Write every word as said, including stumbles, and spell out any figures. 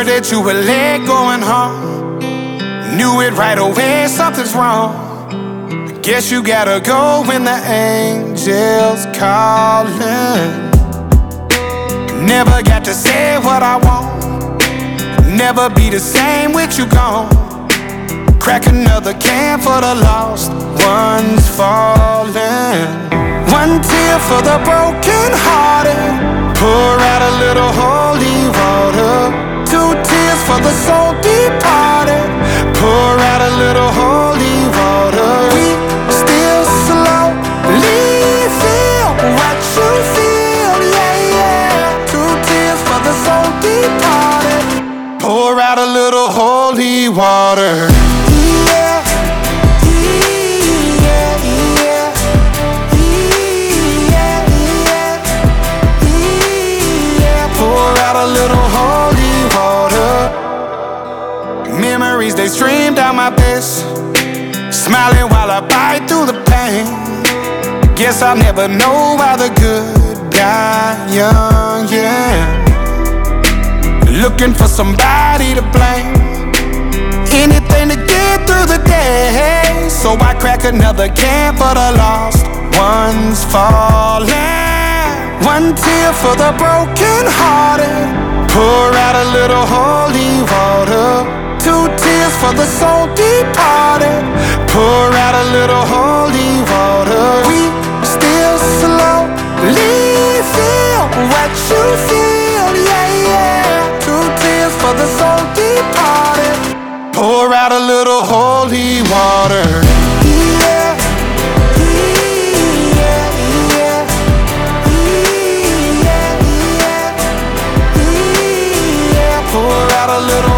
heard that you were late going home. Knew it right away, something's wrong. Guess you gotta go when the angels calling. Never got to say what I want. Never be the same with you gone. Crack another can for the lost ones falling. One tear for the broken hearted. Pour out a little holy water. Two tears for the soul departed. Pour out a little holy water. We still slowly feel what you feel, yeah, yeah. Two tears for the soul departed. Pour out a little holy water. Memories, they stream down my face, smiling while I bite through the pain. Guess I'll never know why the good die young, yeah. Looking for somebody to blame, anything to get through the day. So I crack another can for the lost ones falling. One tear for the broken hearted. Pour out a little holy water. Two tears for the soul departed. Pour out a little holy water. We still slowly feel what you feel, yeah, yeah. Two tears for the soul departed. Pour out a little holy water. Yeah, yeah, yeah, yeah, yeah, yeah. Pour out a little